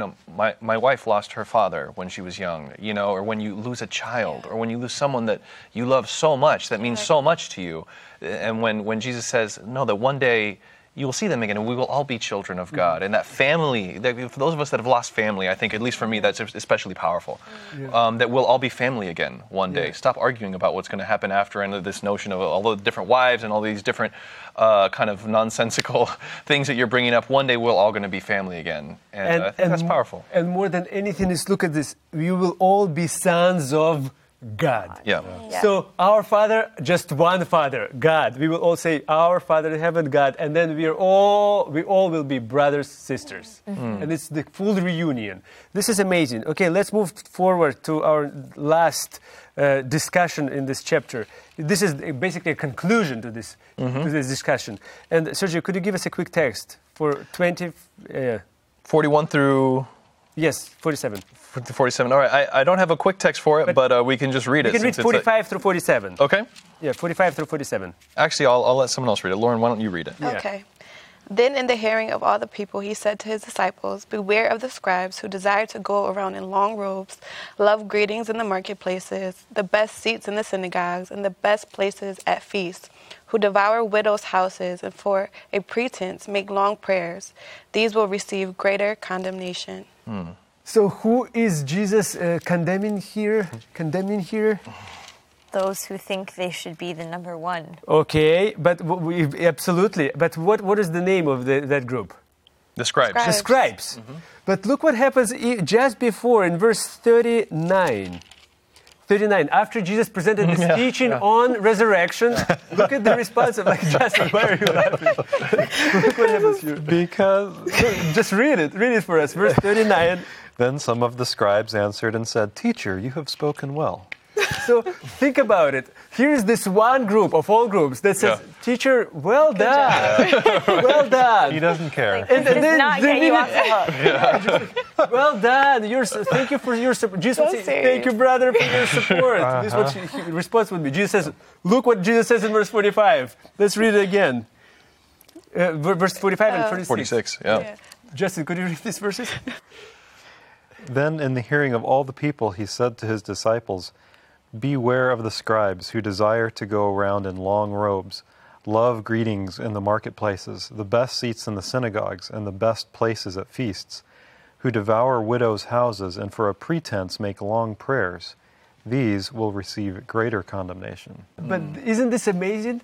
my wife lost her father when she was young, or when you lose a child, or when you lose someone that you love so much, that means so much to you. And when Jesus says, no, that one day you will see them again, and we will all be children of God. And that family, for those of us that have lost family, I think, at least for me, that's especially powerful. That we'll all be family again one day. Stop arguing about what's going to happen after, and this notion of all the different wives and all these different kind of nonsensical things that you're bringing up. One day we're all going to be family again. And I think that's powerful. And more than anything is, look at this. We will all be sons of God. Yeah. So our Father, just one Father, God. We will all say, our Father in heaven, God. And then we all will be brothers, sisters. And it's the full reunion. This is amazing. Okay, let's move forward to our last discussion in this chapter. This is basically a conclusion to this discussion. And Sergio, could you give us a quick text for 41 through... Yes, 47. 47. All right. I don't have a quick text for it, but we can just read it. You can read 45 through 47. Okay. Yeah, 45 through 47. Actually, I'll let someone else read it. Lauren, why don't you read it? Okay. Then in the hearing of all the people, he said to his disciples, beware of the scribes who desire to go around in long robes, love greetings in the marketplaces, the best seats in the synagogues, and the best places at feasts, who devour widows' houses, and for a pretense make long prayers. These will receive greater condemnation. So who is Jesus condemning here? Those who think they should be the number one. Okay, but absolutely. But what is the name of that group? The scribes. The scribes. But look what happens just before in verse 39. 39, after Jesus presented this teaching on resurrection, look at the response of Justin, why are you laughing? Look what happens here. Because... Just read it for us, verse 39. Then some of the scribes answered and said, Teacher, you have spoken well. So think about it. Here's this one group of all groups that says, Teacher, well done. Well done. He doesn't care. Like, this does not get you off the hook. Well done. Thank you for your support. Jesus says, thank you, brother, for your support. This is what his response would be. Jesus says, look what Jesus says in verse 45. Let's read it again. Verse 45 and 46. 46, yeah. Justin, could you read these verses? Then in the hearing of all the people, he said to his disciples, beware of the scribes who desire to go around in long robes, love greetings in the marketplaces, the best seats in the synagogues, and the best places at feasts, who devour widows' houses and for a pretense make long prayers. These will receive greater condemnation. But isn't this amazing?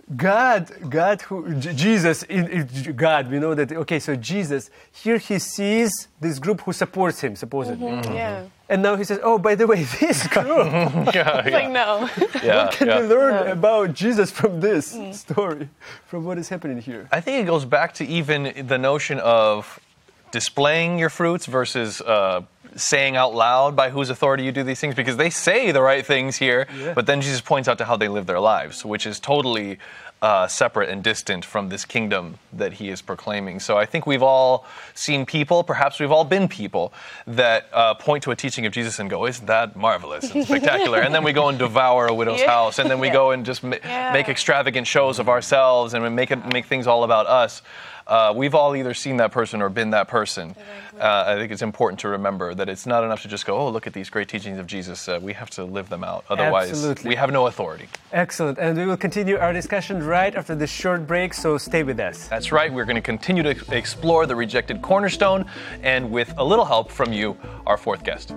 Jesus, God, we know that, okay, so Jesus, here he sees this group who supports him, supposedly. Yeah. And now he says, oh, by the way, this group. Like, no. What can we learn about Jesus from this story, from what is happening here? I think it goes back to even the notion of displaying your fruits versus saying out loud by whose authority you do these things, because they say the right things here, but then Jesus points out to how they live their lives, which is totally separate and distant from this kingdom that he is proclaiming. So I think we've all seen people, perhaps we've all been people, that point to a teaching of Jesus and go, isn't that marvelous and spectacular? And then we go and devour a widow's house, and then we go and just make extravagant shows of ourselves and make things all about us. We've all either seen that person or been that person. I think it's important to remember that it's not enough to just go, oh, look at these great teachings of Jesus. We have to live them out. Otherwise, we have no authority. Excellent. And we will continue our discussion right after this short break, so stay with us. That's right. We're going to continue to explore the rejected cornerstone, and with a little help from you, our fourth guest.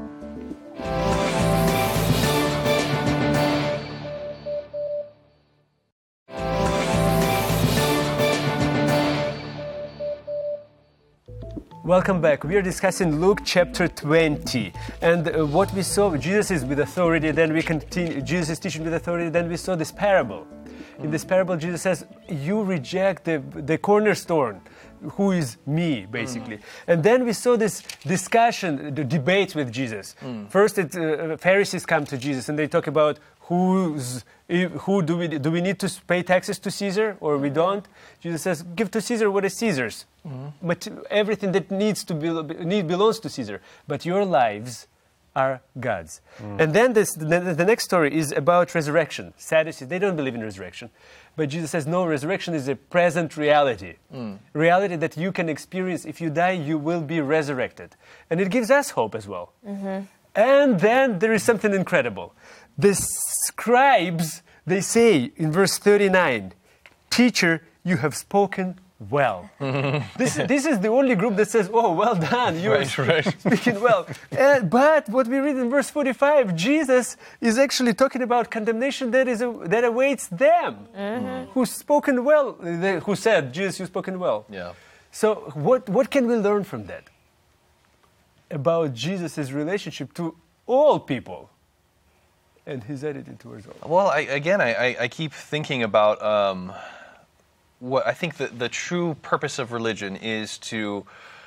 Welcome back. We are discussing Luke chapter 20. And what we saw, Jesus is with authority, then we continue, Jesus is teaching with authority, then we saw this parable. In this parable, Jesus says, you reject the cornerstone, who is me, basically. And then we saw this discussion, the debates with Jesus. First, Pharisees come to Jesus and they talk about who do we need to pay taxes to Caesar or we don't? Jesus says, give to Caesar what is Caesar's. But everything that belongs to Caesar. But your lives are God's. And then the next story is about resurrection. Sadducees, they don't believe in resurrection. But Jesus says, no, resurrection is a present reality. Reality that you can experience. If you die, you will be resurrected. And it gives us hope as well. And then there is something incredible. The scribes, they say in verse 39, Teacher, you have spoken well. This is the only group that says, oh, well done, you're speaking well. But what we read in verse 45, Jesus is actually talking about condemnation that awaits them, who's spoken well, who said, Jesus, you've spoken well. Yeah. So what can we learn from that about Jesus' relationship to all people and his attitude towards all? Well, I keep thinking about what I think the true purpose of religion is to,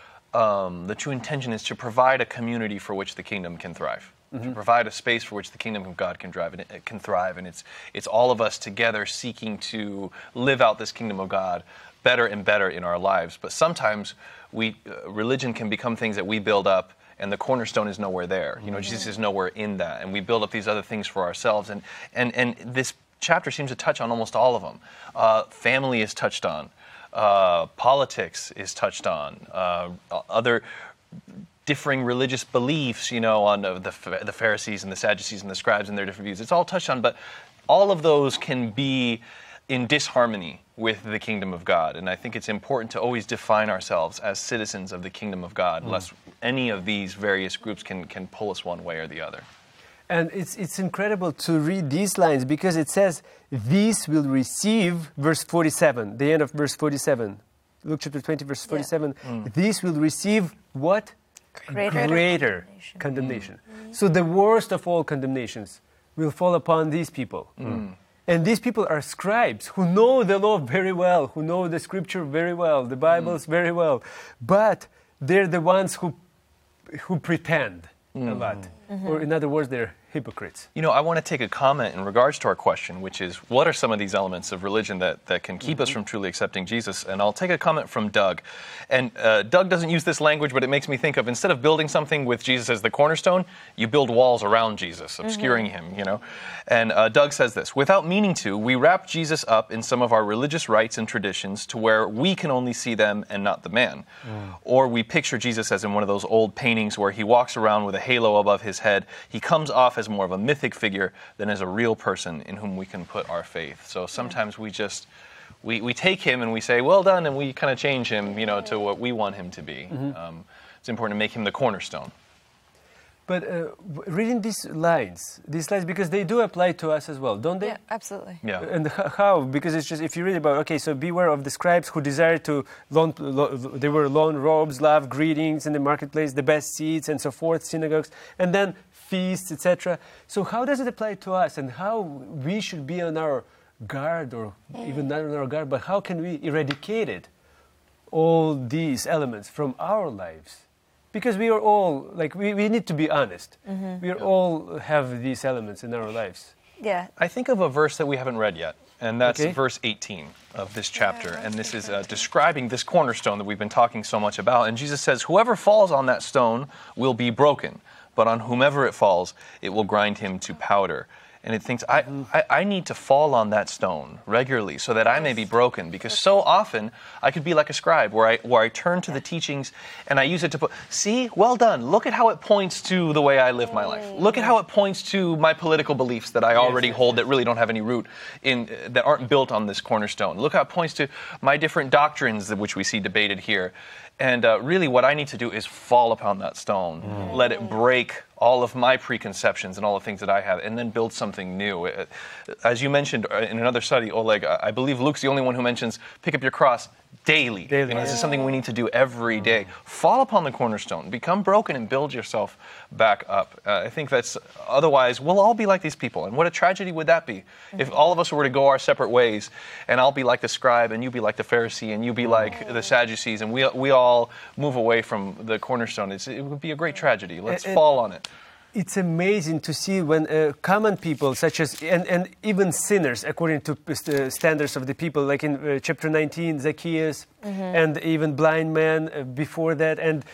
the true intention is to provide a community for which the kingdom can thrive. To provide a space for which the kingdom of God can thrive, and it's all of us together seeking to live out this kingdom of God better and better in our lives. But sometimes religion can become things that we build up, and the cornerstone is nowhere there. You know, Jesus is nowhere in that, and we build up these other things for ourselves. And this chapter seems to touch on almost all of them. Family is touched on. Politics is touched on. Other differing religious beliefs, you know, on the Pharisees and the Sadducees and the scribes and their different views. It's all touched on, but all of those can be in disharmony with the kingdom of God. And I think it's important to always define ourselves as citizens of the kingdom of God, lest any of these various groups can pull us one way or the other. And it's incredible to read these lines because it says, these will receive, verse 47, the end of verse 47. Luke chapter 20, verse 47. These will receive what? Greater condemnation. So the worst of all condemnations will fall upon these people. And these people are scribes who know the law very well, who know the scripture very well, the Bibles very well. But they're the ones who pretend a lot. Or in other words, they're hypocrites. You know, I want to take a comment in regards to our question, which is, what are some of these elements of religion that can keep us from truly accepting Jesus? And I'll take a comment from Doug. And Doug doesn't use this language, but it makes me think of, instead of building something with Jesus as the cornerstone, you build walls around Jesus, obscuring him, you know. And Doug says this, without meaning to, we wrap Jesus up in some of our religious rites and traditions to where we can only see them and not the man. Or we picture Jesus as in one of those old paintings where he walks around with a halo above his head. He comes off as more of a mythic figure than as a real person in whom we can put our faith. So sometimes we just, we take him and we say, well done, and we kind of change him, you know, to what we want him to be. It's important to make him the cornerstone. But reading these lines, because they do apply to us as well, don't they? Yeah, absolutely. Yeah. And how? Because it's just, if you read about, okay, so beware of the scribes who desire to they were loan robes, love greetings in the marketplace, the best seats, and so forth, synagogues, and then feasts, etc. So how does it apply to us, and how we should be on our guard, or even not on our guard, but how can we eradicate it, all these elements from our lives? Because we are all, like, we need to be honest. We are all have these elements in our lives. Yeah. I think of a verse that we haven't read yet, and that's verse 18 of this chapter. And this is describing this cornerstone that we've been talking so much about. And Jesus says, whoever falls on that stone will be broken, but on whomever it falls, it will grind him to powder. And it thinks, I need to fall on that stone regularly so that I may be broken. Because so often, I could be like a scribe where I turn to the teachings and I use it to put, see, well done. Look at how it points to the way I live my life. Look at how it points to my political beliefs that I already hold that really don't have any root in, that aren't built on this cornerstone. Look how it points to my different doctrines which we see debated here. And really what I need to do is fall upon that stone, let it break all of my preconceptions and all the things that I have, and then build something new. As you mentioned in another study, Oleg, I believe Luke's the only one who mentions pick up your cross daily. You know, this is something we need to do every day. Fall upon the cornerstone, become broken, and build yourself back up. I think that's, otherwise we'll all be like these people. And what a tragedy would that be if all of us were to go our separate ways, and I'll be like the scribe, and you be like the Pharisee, and you be like the Sadducees, and we all move away from the cornerstone. It would be a great tragedy. Let's fall on it. It's amazing to see when common people, such as, and even sinners, according to standards of the people, like in chapter 19, Zacchaeus, and even blind man before that, and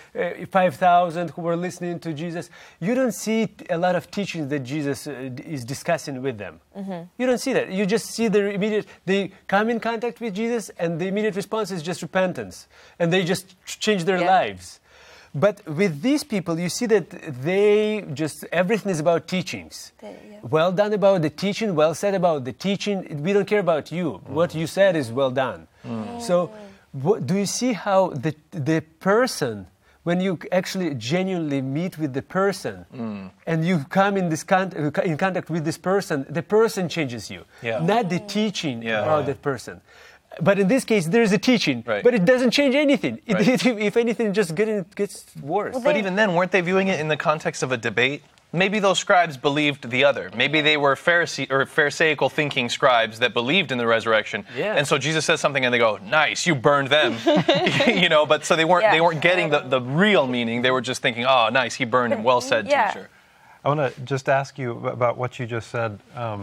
5,000 who were listening to Jesus, you don't see a lot of teachings that Jesus is discussing with them. You don't see that. You just see they come in contact with Jesus, and the immediate response is just repentance, and they just change their lives. But with these people, you see that everything is about teachings. Well done about the teaching, well said about the teaching. We don't care about you. What you said is well done. So do you see how the person, when you actually genuinely meet with the person and you come in in contact with this person, the person changes you, not the teaching about that person. But in this case, there is a teaching, but it doesn't change anything. If anything, it just gets worse. But even then, weren't they viewing it in the context of a debate? Maybe those scribes believed the other. Maybe they were Pharisaical thinking scribes that believed in the resurrection. Yeah. And so Jesus says something and they go, nice, you burned them. But so they weren't getting the real meaning. They were just thinking, oh, nice, he burned him. Well said, teacher. I want to just ask you about what you just said.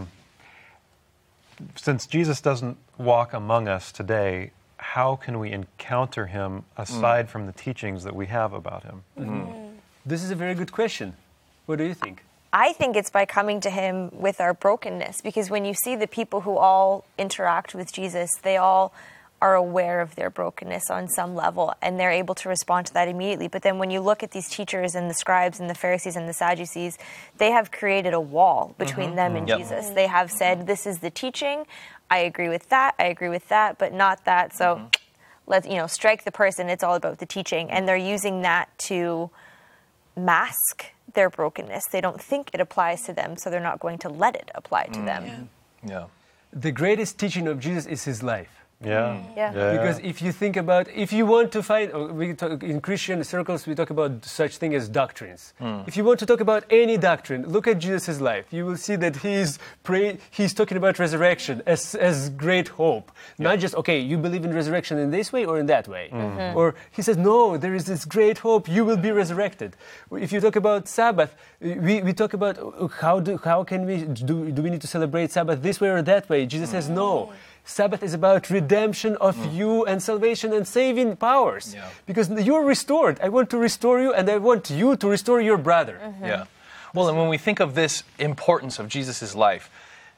Since Jesus doesn't walk among us today, how can we encounter him aside from the teachings that we have about him? This is a very good question. What do you think? I think it's by coming to him with our brokenness, because when you see the people who all interact with Jesus, they all are aware of their brokenness on some level, and they're able to respond to that immediately. But then when you look at these teachers and the scribes and the Pharisees and the Sadducees, they have created a wall between them and Jesus. They have said, this is the teaching, I agree with that, but not that, so let's, strike the person, it's all about the teaching. And they're using that to mask their brokenness. They don't think it applies to them, so they're not going to let it apply to them. Yeah. The greatest teaching of Jesus is his life. Because if you think about, if you want to find, in Christian circles, we talk about such thing as doctrines. If you want to talk about any doctrine, look at Jesus' life. You will see that he's talking about resurrection as great hope. Not just, you believe in resurrection in this way or in that way. Or he says, no, there is this great hope, you will be resurrected. If you talk about Sabbath, we talk about how can we, do we need to celebrate Sabbath this way or that way? Jesus says, no. Sabbath is about redemption of you and salvation and saving powers. Because you're restored. I want to restore you, and I want you to restore your brother. Yeah. Well, and when we think of this importance of Jesus' life,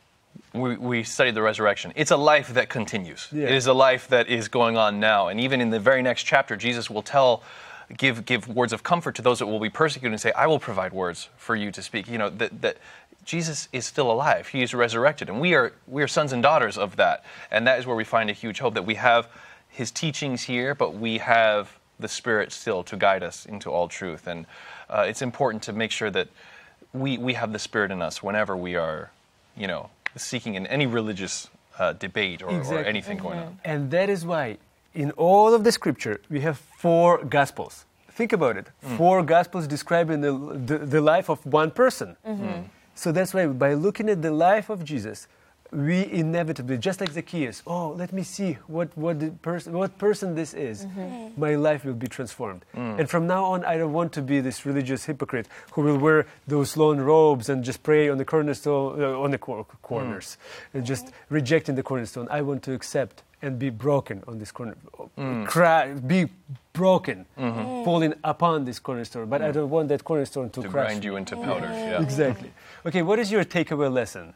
we studied the resurrection. It's a life that continues. It is a life that is going on now. And even in the very next chapter, Jesus will give words of comfort to those that will be persecuted and say, I will provide words for you to speak. That Jesus is still alive. He is resurrected. And we are sons and daughters of that. And that is where we find a huge hope, that we have his teachings here, but we have the Spirit still to guide us into all truth. And it's important to make sure that we have the Spirit in us whenever we are, seeking in any religious debate or anything going on. And that is why in all of the Scripture we have 4 Gospels. Think about it. 4 Gospels describing the life of one person. So that's why by looking at the life of Jesus, we inevitably, just like Zacchaeus, let me see what person this is. My life will be transformed. And from now on, I don't want to be this religious hypocrite who will wear those long robes and just pray on the cornerstone, on the corners, and just rejecting the cornerstone. I want to accept and be broken on this corner, be broken, falling upon this cornerstone. But I don't want that cornerstone to crush grind you into powder. Exactly. Okay, what is your takeaway lesson?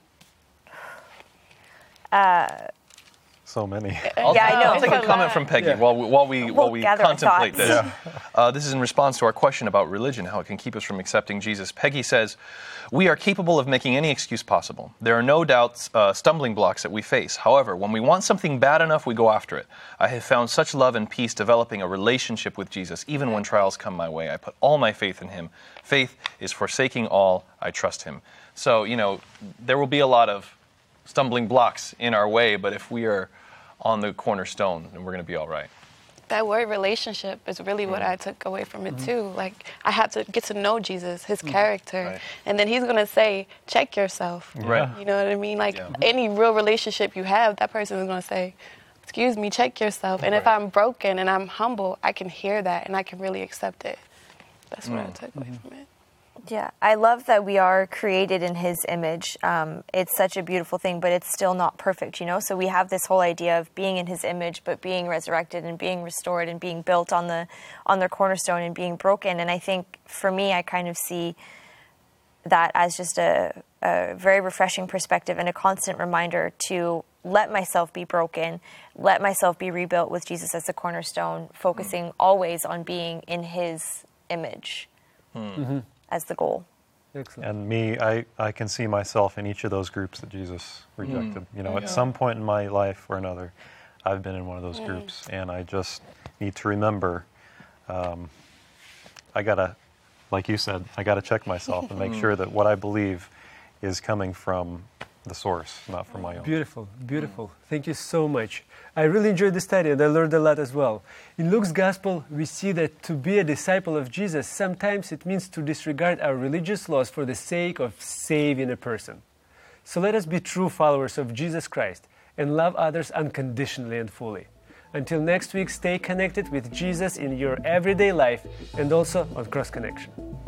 So many. I'll take a comment from Peggy while we contemplate this. This is in response to our question about religion, how it can keep us from accepting Jesus. Peggy says, we are capable of making any excuse possible. There are no doubts stumbling blocks that we face. However, when we want something bad enough, we go after it. I have found such love and peace developing a relationship with Jesus. Even when trials come my way, I put all my faith in him. Faith is forsaking all. I trust him. So, there will be a lot of stumbling blocks in our way, but if we are on the cornerstone, then we're going to be all right. That word relationship is really what I took away from it too. Like, I had to get to know Jesus, his character, and then he's going to say, check yourself. Right. You know what I mean? Like, any real relationship you have, that person is going to say, excuse me, check yourself. And if I'm broken and I'm humble, I can hear that and I can really accept it. That's what I took away from it. Yeah, I love that we are created in his image. It's such a beautiful thing, but it's still not perfect, So we have this whole idea of being in his image, but being resurrected and being restored and being built on their cornerstone and being broken. And I think for me, I kind of see that as just a very refreshing perspective and a constant reminder to let myself be broken, let myself be rebuilt with Jesus as the cornerstone, focusing always on being in his image. As the goal. Excellent. And me, I can see myself in each of those groups that Jesus rejected. At some point in my life or another, I've been in one of those groups, and I just need to remember, I gotta, like you said, I gotta check myself and make sure that what I believe is coming from the source, not from my own. Beautiful, beautiful. Thank you so much. I really enjoyed the study and I learned a lot as well. In Luke's Gospel, we see that to be a disciple of Jesus, sometimes it means to disregard our religious laws for the sake of saving a person. So let us be true followers of Jesus Christ and love others unconditionally and fully. Until next week, stay connected with Jesus in your everyday life and also on Cross Connection.